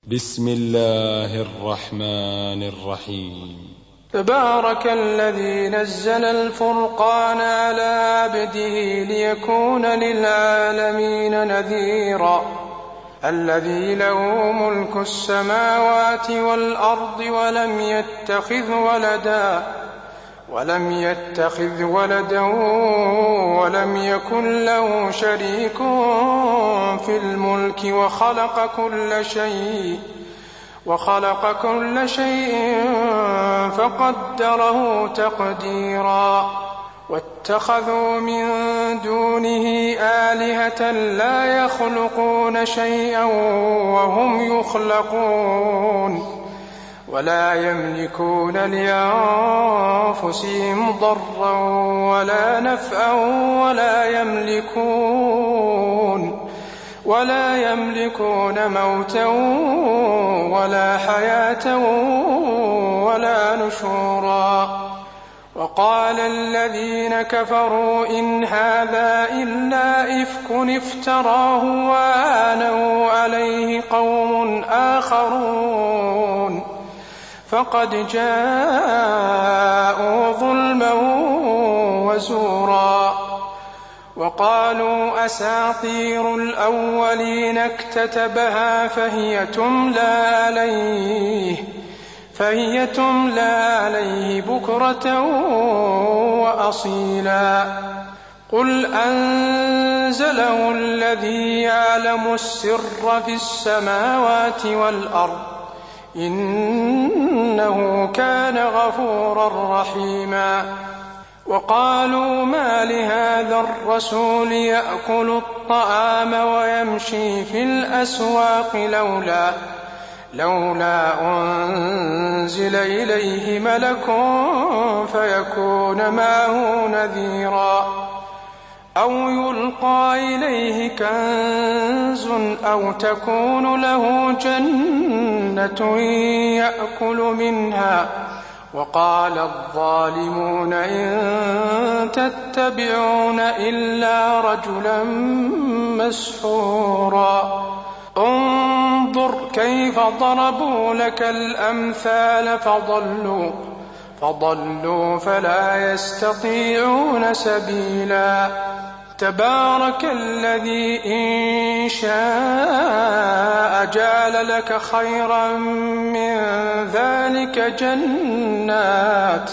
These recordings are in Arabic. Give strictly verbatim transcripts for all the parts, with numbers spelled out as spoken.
بسم الله الرحمن الرحيم. تبارك الذي نزل الفرقان على عبده ليكون للعالمين نذيرا الذي له ملك السماوات والأرض ولم يتخذ ولدا ولم يتخذ ولدا ولم يكن له شريك في الملك وخلق كل شيء وخلق كل شيء فقدره تقديرا واتخذوا من دونه آلهة لا يخلقون شيئا وهم يخلقون ولا يملكون لأنفسهم ضرا ولا نفعا ولا يملكون ولا يملكون موتا ولا حياة ولا نشورا. وقال الذين كفروا إن هذا إلا إفك افتراه وآنوا عليه قوم آخرون فقد جاءوا ظلما وزورا. وقالوا أساطير الأولين اكتتبها فهي تملى عليه فهي تملى عليه بكرة وأصيلا. قل أنزله الذي يعلم السر في السماوات والأرض إنه كان غفورا رحيما. وقالوا ما لهذا الرسول يأكل الطعام ويمشي في الأسواق لولا لولا أنزل إليه ملك فيكون معه نذيرا أو يلقى إليه كنز أو تكون له جنة يأكل منها. وقال الظالمون إن تتبعون إلا رجلا مسحورا. انظر كيف ضربوا لك الأمثال فضلوا فضلوا فلا يستطيعون سبيلا. تبارك الذي إن شاء جعل لك خيرا من ذلك جنات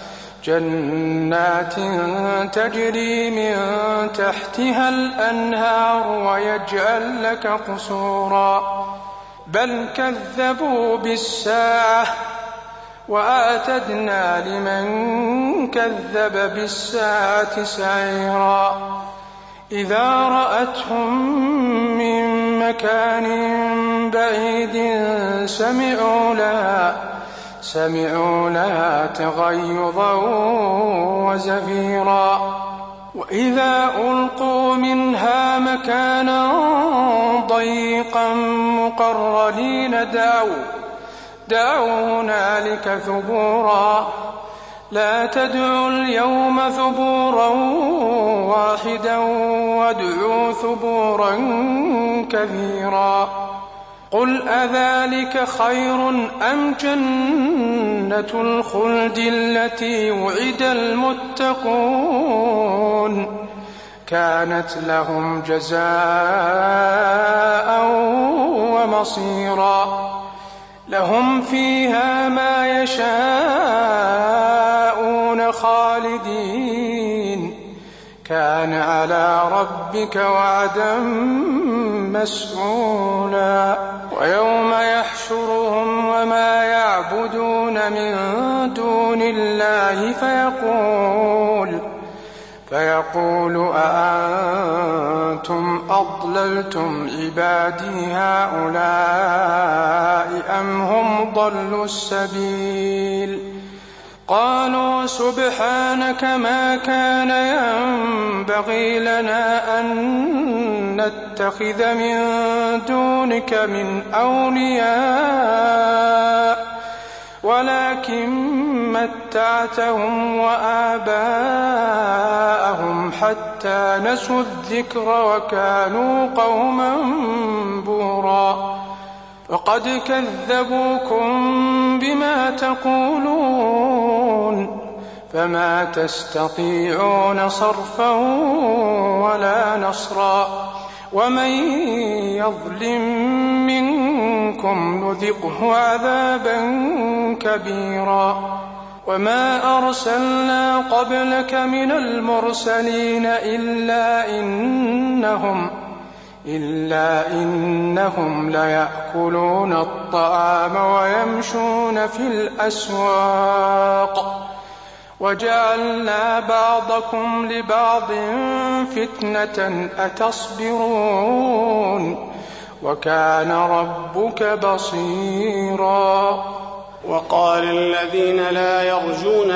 جنات تجري من تحتها الأنهار ويجعل لك قصورا بل كذبوا بالساعة وأعتدنا لمن كذب بالساعة سعيرا. إذا رأتهم من مكان بعيد سمعوا لها سمعوا لها تغيظا وزفيرا. وإذا ألقوا منها مكانا ضيقا مقرنين دعوا دعوا هنالك ثبورا لا تدعوا اليوم ثبورا واحدا وادعوا ثبورا كثيرا. قل أذلك خير أم جنة الخلد التي وعد المتقون كانت لهم جزاء ومصيرا لهم فيها ما يشاءون خالدين كان على ربك وعدا مسئولا. ويوم يحشرهم وما يعبدون من دون الله فيقول فيقول أأنتم أضللتم عبادي هؤلاء أم هم ضلوا السبيل. قالوا سبحانك ما كان ينبغي لنا أن نتخذ من دونك من أولياء ولكن متعتهم وآباءهم حتى نسوا الذكر وكانوا قوما بورا. وقد كذبوكم بما تقولون فما تستطيعون صرفا ولا نصرا ومن يظلم منكم نذقه عذابا كبيرا وما أرسلنا قبلك من المرسلين إلا إنهم إلا إنهم ليأكلون الطعام ويمشون في الأسواق وجعلنا بعضكم لبعض فتنة أتصبرون وكان ربك بصيرا. وقال الذين لا يرجون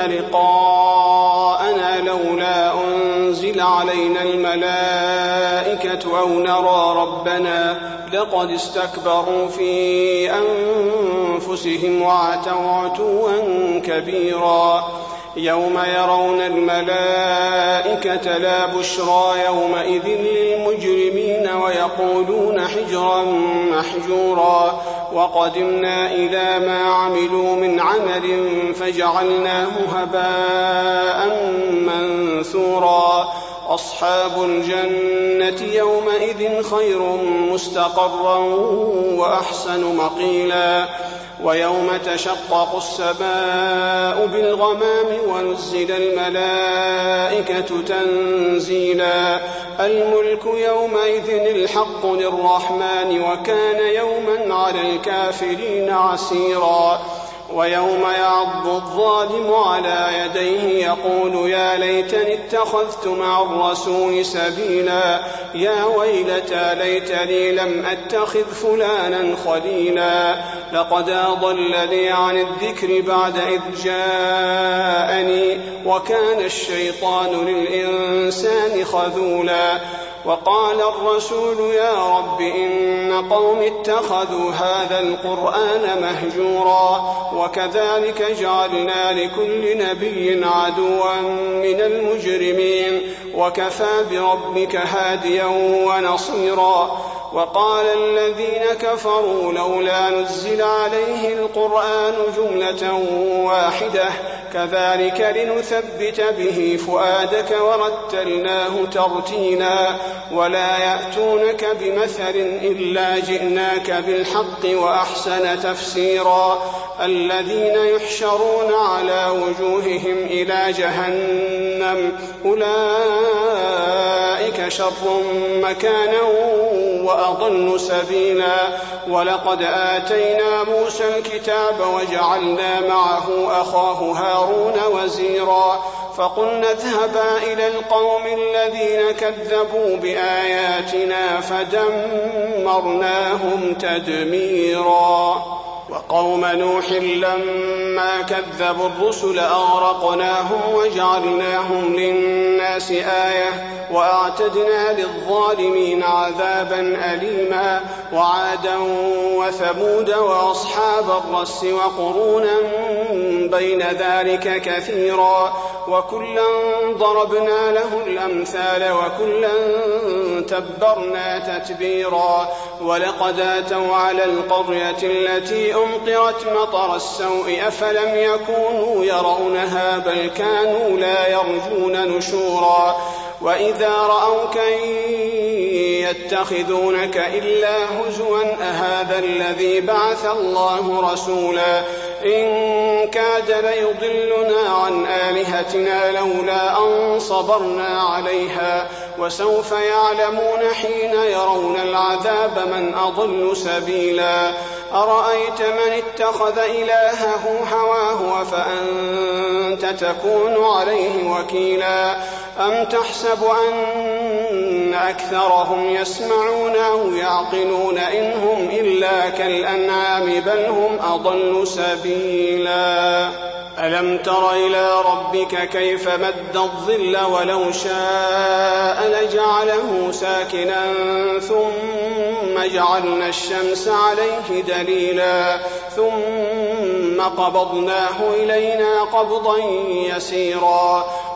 لقاءنا لولا أنزل علينا الملائكة أو نرى ربنا لقد استكبروا في أنفسهم وعتوا عتوا كبيرا يوم يرون الملائكة لا بشرى يومئذ للمجرمين ويقولون حجرا محجورا وقدمنا إلى ما عملوا من عمل فجعلناه هباء منثورا أصحاب الجنة يومئذ خير مستقرا وأحسن مقيلا ويوم تشقق السماء بالغمام ونزل الملائكة تنزيلا الملك يومئذ الحق للرحمن وكان يوما على الكافرين عسيرا ويوم يعض الظالم على يديه يقول يا ليتني اتخذت مع الرسول سبيلا يا ويلتى ليتني لم أتخذ فلانا خليلا لقد أضلني عن الذكر بعد إذ جاءني وكان الشيطان للإنسان خذولا وقال الرسول يا رب إن قوم اتخذوا هذا القرآن مهجورا وكذلك جعلنا لكل نبي عدوا من المجرمين وكفى بربك هاديا ونصيرا وقال الذين كفروا لولا نزل عليه القرآن جملة واحدة كذلك لنثبت به فؤادك ورتلناه ترتيلا ولا يأتونك بمثل إلا جئناك بالحق وأحسن تفسيرا الذين يحشرون على وجوههم إلى جهنم أولئك شر مكانا وأضل سبيلا ولقد آتينا موسى الكتاب وجعلنا معه أخاه هارون وزيرا فقلنا اذهبا إلى القوم الذين كذبوا بآياتنا فدمرناهم تدميرا وقوم نوح لما كذبوا الرسل أغرقناهم وجعلناهم للناس آية وأعتدنا للظالمين عذابا أليما وعادا وثمود وأصحاب الرس وقرونا بين ذلك كثيرا وكلا ضربنا له الأمثال وكلا تبرنا تتبيرا ولقد آتوا على القرية التي أمطرت مطر السوء أفلم يكونوا يرونها بل كانوا لا يرجون نشورا وإذا رأوك يتخذونك إلا هزوا أهذا الذي بعث الله رسولا إن كاد ليضلنا عن آلهتنا لولا أن صبرنا عليها وسوف يعلمون حين يرون العذاب من أضل سبيلا أرأيت من اتخذ إلهه هواه فأنت تكون عليه وكيلا أم تحسب أن أكثرهم يسمعون أو يعقلون إن هم إلا كالأنعام بل هم أضل سبيلا ألم تر إلى ربك كيف مد الظل ولو شاء لجعله ساكنا ثم جعلنا الشمس عليه دليلا ثم قبضناه إلينا قبضا يسيرا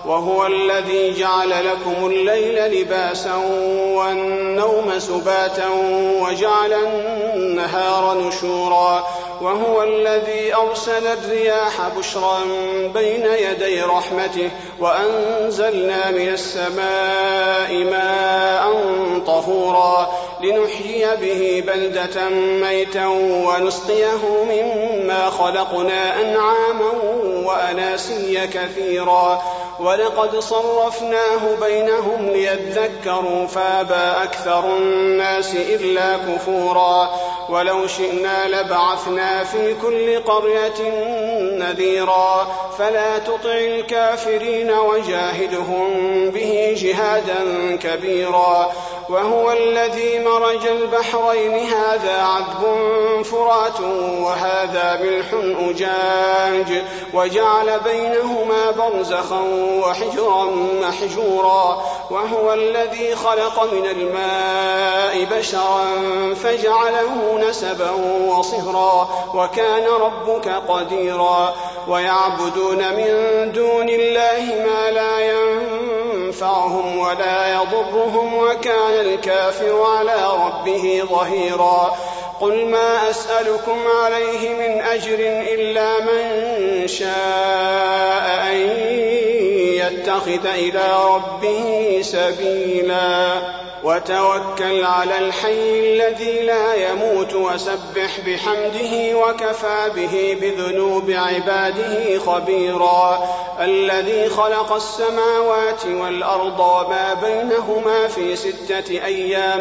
وهو الذي جعل لكم الليل لباسا والنوم سباتا وجعل النهار نشورا وهو الذي أرسل الرياح بشرا بين يدي رحمته وأنزلنا من السماء ماء طهورا لنحيي به بلدة ميتا ونسقيه مما خلقنا أنعاما وأناسيا كثيرا ولقد صرفناه بينهم ليذكروا فابى أكثر الناس إلا كفورا ولو شئنا لبعثنا في كل قرية نذيرا فلا تطع الكافرين وجاهدهم به جهادا كبيرا وهو الذي مرج البحرين هذا عذب فرات وهذا ملح أجاج وجعل بينهما برزخا وحجرا محجورا وهو الذي خلق من الماء بشرا فجعله نسبا وصهرا وكان ربك قديرا ويعبدون من دون الله ما لا ينفعهم ولا يضرهم وكان الكافر على ربه ظهيرا قل ما أسألكم عليه من أجر إلا من شاء أن يتخذ إلى ربه سبيلا وتوكل على الحي الذي لا يموت وسبح بحمده وكفى به بذنوب عباده خبيرا الذي خلق السماوات والأرض وما بينهما في ستة أيام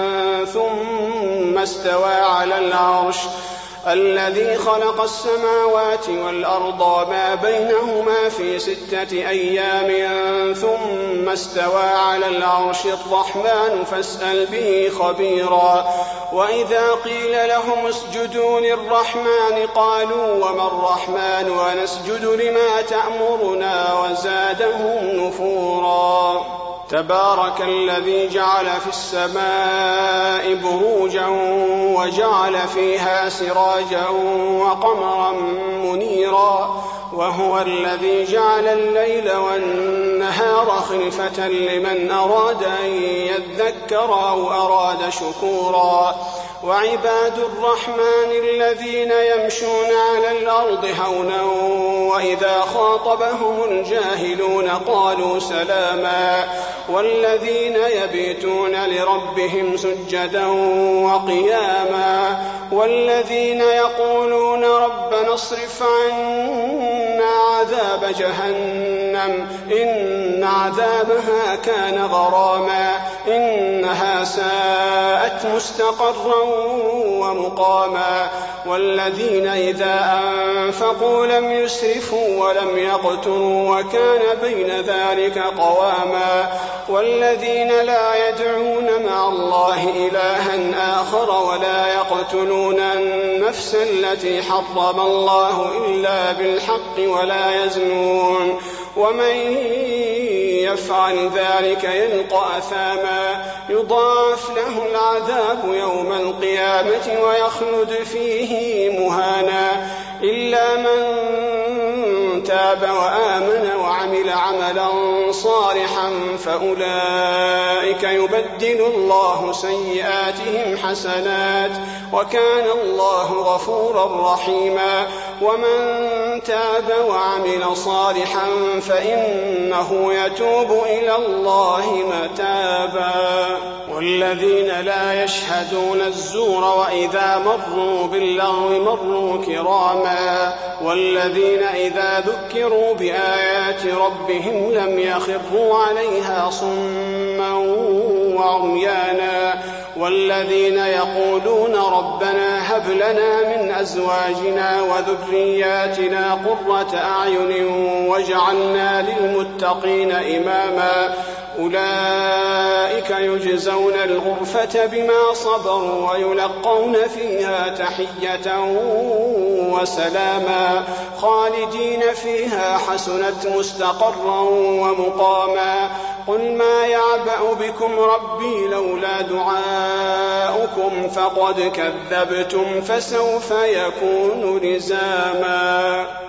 ثم استوى على العرش الذي خلق السماوات والأرض وما بينهما في ستة أيام ثم استوى على العرش الرحمن فاسأل به خبيرا وإذا قيل لهم اسجدوا للرحمن قالوا وما الرحمن ونسجد لما تأمرنا وزادهم نفورا تبارك الذي جعل في السماء بروجا وجعل فيها سراجا وقمرا منيرا وهو الذي جعل الليل والنهار خلفة لمن أراد أن يذكر أو أراد شكورا وعباد الرحمن الذين يمشون على الأرض هونا وإذا خاطبهم الجاهلون قالوا سلاما والذين يبيتون لربهم سجدا وقياما والذين يقولون ربنا اصرف عنا عذاب جهنم إن عذابها كان غراما إنها ساءت مستقرا ومقاما والذين إذا أنفقوا لم يسرفوا ولم يقتروا وكان بين ذلك قواما والذين لا يدعون مع الله إلها آخر ولا يقتلون النفس التي حرم الله إلا بالحق ولا يزنون ومن يفعل ذلك يلقى أثاما يضاعف له العذاب يوم القيامة ويخلد فيه مهانا إلا من تاب وآمن وعمل عملا صالحا فأولئك يبدل الله سيئاتهم حسنات وكان الله غفورا رحيما ومن تاب وعمل صالحا فإنه يتوب إلى الله متابا والذين لا يشهدون الزور وإذا مروا باللغو مروا كراما والذين إذا ذكروا بآيات ربهم لم يخروا عليها صما وعميانا والذين يقولون ربنا هب لنا من أزواجنا وذرياتنا قرة أعين واجعلنا للمتقين إماما أولئك يجزون الغرفة بما صبروا ويلقون فيها تحية وسلاما خالدين فيها حسنت مستقرا ومقاما قل ما يعبأ بكم ربي لولا دعاؤكم فقد كذبتم فسوف يكون لزاما.